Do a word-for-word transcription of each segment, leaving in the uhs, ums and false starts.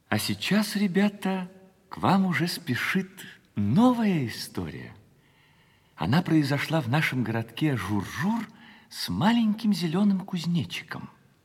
А сейчас, ребята, к вам уже спешит новая история. Она произошла в нашем городке Жур-Жур с маленьким зеленым кузнечиком.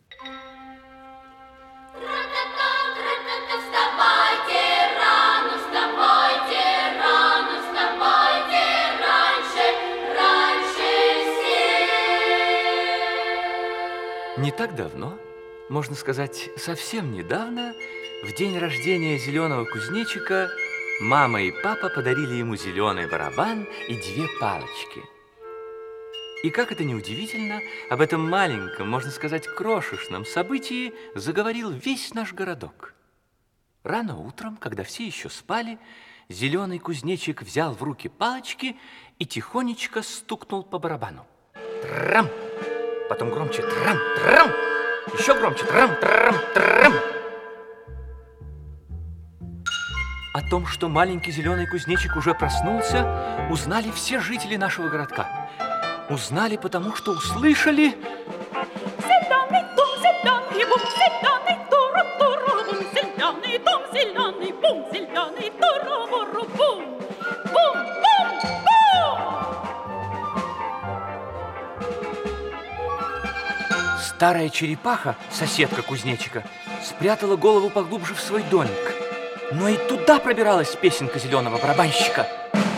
Не так давно, можно сказать, совсем недавно, в день рождения зеленого кузнечика, мама и папа подарили ему зеленый барабан и две палочки. И как это ни удивительно, об этом маленьком, можно сказать, крошечном событии заговорил весь наш городок. Рано утром, когда все еще спали, зеленый кузнечик взял в руки палочки и тихонечко стукнул по барабану. Трам! Потом громче трам, трам, еще громче трам, трам, трам. О том, что маленький зеленый кузнечик уже проснулся, узнали все жители нашего городка. Узнали, потому что услышали... Зеленый дом, зеленый бум, зеленый туру-туру-бум, зеленый дом, зеленый бум, зеленый туру-буру-бум, бум-бум-бум! Старая черепаха, соседка кузнечика, спрятала голову поглубже в свой домик. Но и туда пробиралась песенка зеленого барабанщика.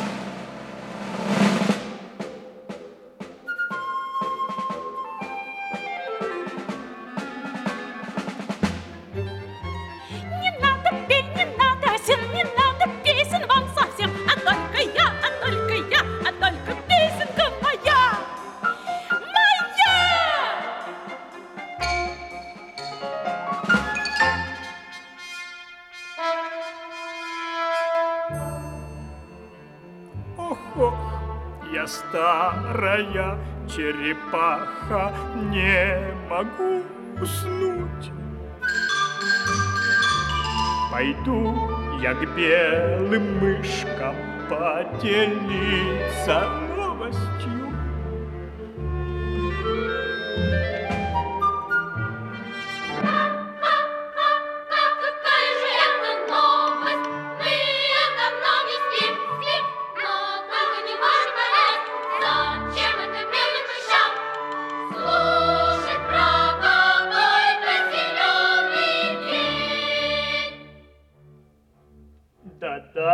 Не надо петь, не надо осин, не надо песен вам совсем, а только я, а только я, а только песенка моя, моя! Ох-ох, я старая черепаха, не могу уснуть. Пойду я к белым мышкам поделиться новостью. Какая же это новость? Мы давно не спим, спим, но только не можем понять, зачем это белым мышам слушать про какой-то зеленый день. Да-да,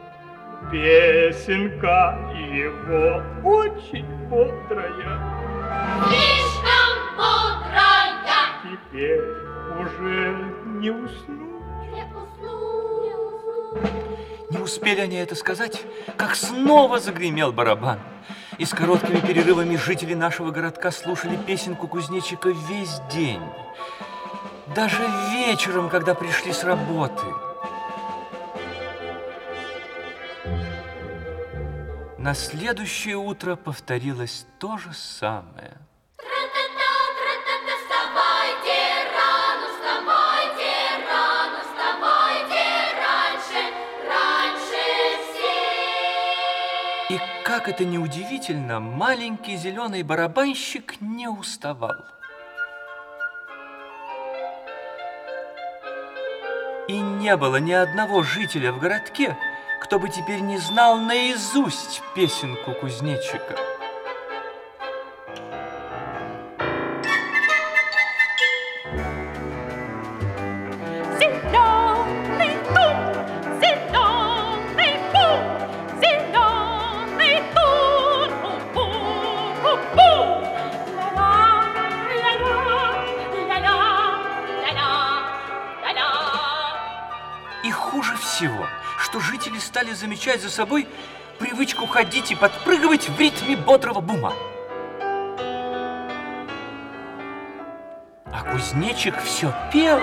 песенка его очень бодрая. Слишком бодрая. Теперь уже не уснуть. Не усну, не усну. Не успели они это сказать, как снова загремел барабан. И с короткими перерывами жители нашего городка слушали песенку кузнечика весь день. Даже вечером, когда пришли с работы. На следующее утро повторилось то же самое. Тра-та-та, тра-та-та, вставайте рано, вставайте рано, вставайте раньше, раньше всех. И как это ни удивительно, маленький зеленый барабанщик не уставал. И не было ни одного жителя в городке, кто бы теперь не знал наизусть песенку кузнечика. Зеленый дом, зеленый бум, зеленый туру-буру-бум. Ля-ля, ля-ля, ля-ля, ля-ля, ля-ля. И хуже всего, что жители стали замечать за собой привычку ходить и подпрыгивать в ритме бодрого бума. А кузнечик все пел.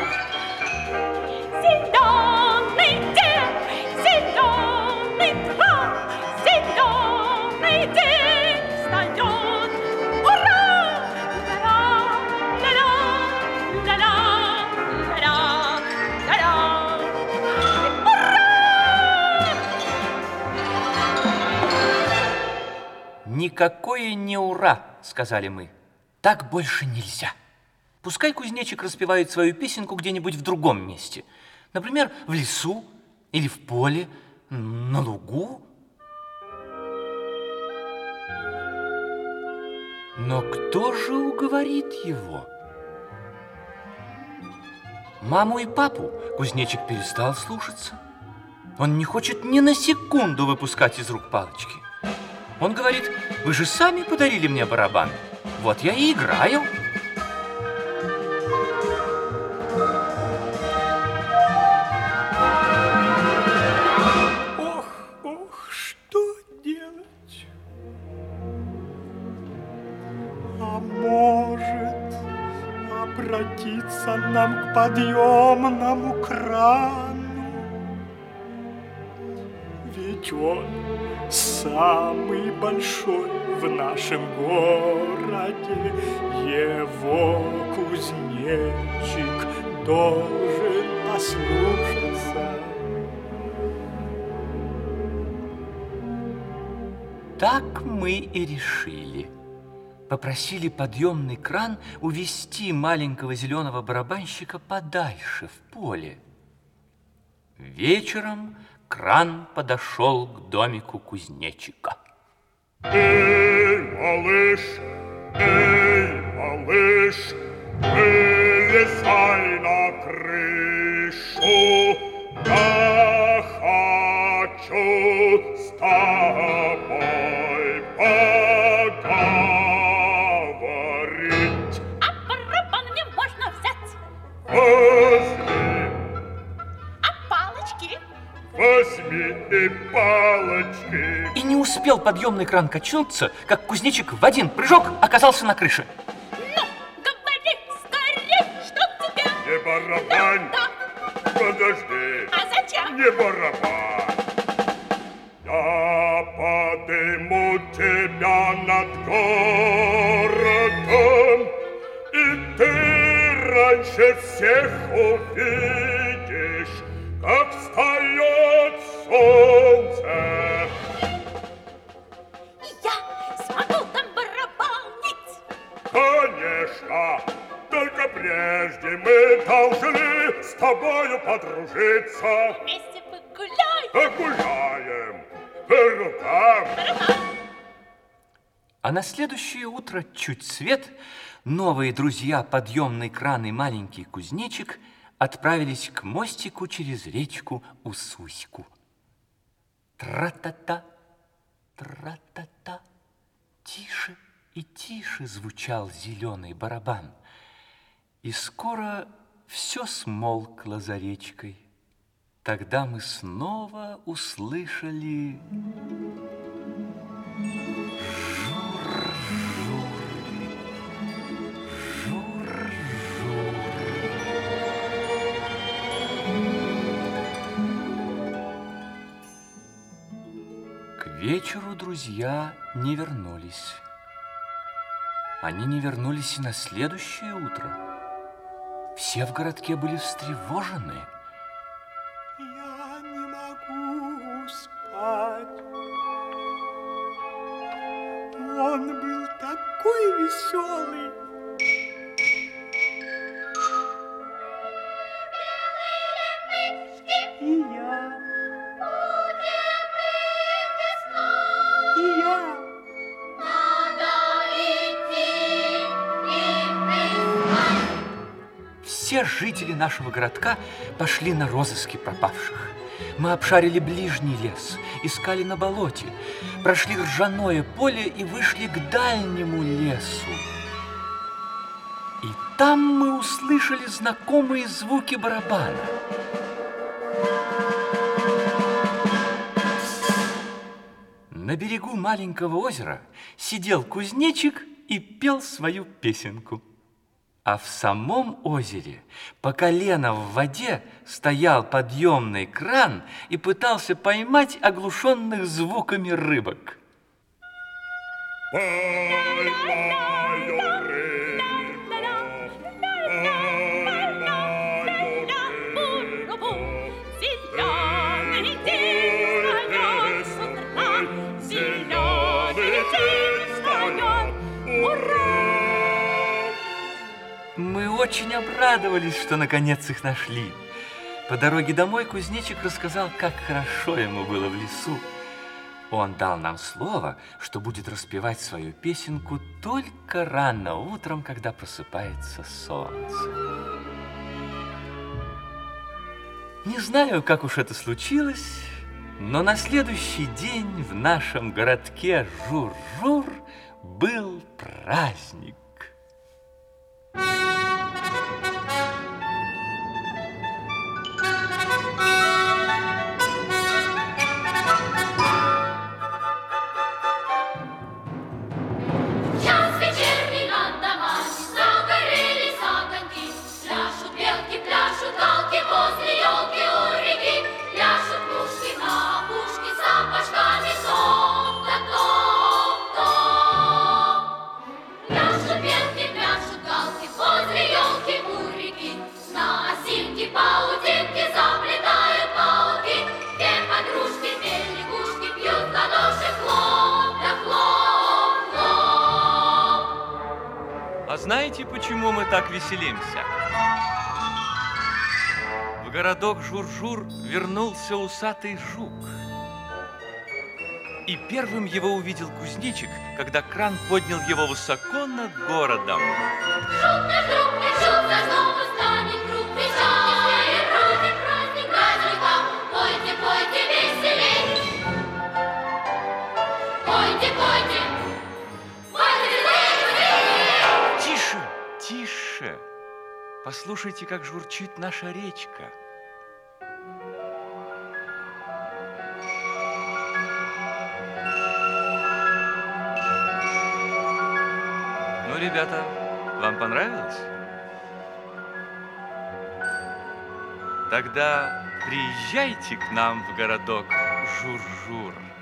Зеленый день, зеленый трав, зеленый день встает. Ура! Ля-ля, ля-ля, ля-ля, ля-ля, ля-ля. Ура! Никакое не ура, сказали мы. Так больше нельзя. Пускай кузнечик распевает свою песенку где-нибудь в другом месте. Например, в лесу или в поле, на лугу. Но кто же уговорит его? Маму и папу кузнечик перестал слушаться. Он не хочет ни на секунду выпускать из рук палочки. Он говорит: вы же сами подарили мне барабан. Вот я и играю. Ох, ох, что делать? А может, обратиться нам к подъемному крану? Ведь он самый большой в нашем городе. Его кузнечик должен послушаться. Так мы и решили. Попросили подъемный кран увести маленького зеленого барабанщика подальше, в поле. Вечером кран подошел к домику кузнечика. Эй, малыш, эй, малыш, вылезай на крышу. Я хочу с тобой поговорить. А барабан мне можно взять? Возьми, А палочки? возьми и палочки. И не успел подъемный кран качнуться, как кузнечик в один прыжок оказался на крыше. Ну, говори скорей, что тебе? Не барабань, Да, подожди. а зачем? Не барабан. Я подыму тебя над городом, и ты раньше всех увидишь, как встает солнце. И я смогу там барабанить. Конечно, только прежде мы должны с тобою подружиться. Вместе погуляем. Погуляем по рукам. А на следующее утро, чуть свет, новые друзья, подъемный кран и маленький кузнечик, отправились к мостику через речку Усуську. Тра-та-та, тра-та-та, тише и тише звучал зеленый барабан. И скоро все смолкло за речкой. Тогда мы снова услышали... К вечеру друзья не вернулись. Они не вернулись и на следующее утро. Все в городке были встревожены. Я не могу спать. Он был такой веселый. И я. И я. Все жители нашего городка пошли на розыски пропавших. Мы обшарили ближний лес, искали на болоте, прошли ржаное поле и вышли к дальнему лесу. И там мы услышали знакомые звуки барабана. На берегу маленького озера сидел кузнечик и пел свою песенку. А в самом озере по колено в воде стоял подъемный кран и пытался поймать оглушенных звуками рыбок. Поймаю рыбу, Зеленый день встает с утра, зеленый день встает, ура! Мы очень обрадовались, что наконец их нашли. По дороге домой кузнечик рассказал, как хорошо ему было в лесу. Он дал нам слово, что будет распевать свою песенку только рано утром, когда просыпается солнце. Не знаю, как уж это случилось, но на следующий день в нашем городке Жур-Жур был праздник. Час вечерний над домами, загорелись огоньки, пляшут белки, пляшут галки возле елки у реки, пляшут пушки на опушке с сапожками топ-топ-топ. Пляшут белки, пляшут галки возле елки у реки, на осинке паутинки заплетают пауки, две подружки, две лягушки пьют в ладоши хлоп да хлоп, хлоп. А знаете, почему мы так веселимся? В городок Жур-Жур вернулся усатый жук. И первым его увидел кузнечик, когда кран поднял его высоко над городом. Жук наш друг, наш жук наш снова станет круг, веселее праздник, праздник, праздником. Пойте, пойте веселей. Пойте, пойте, пойте веселей. Тише, тише! Послушайте, как журчит наша речка. Ну, ребята, вам понравилось? Тогда приезжайте к нам в городок Жур-Жур.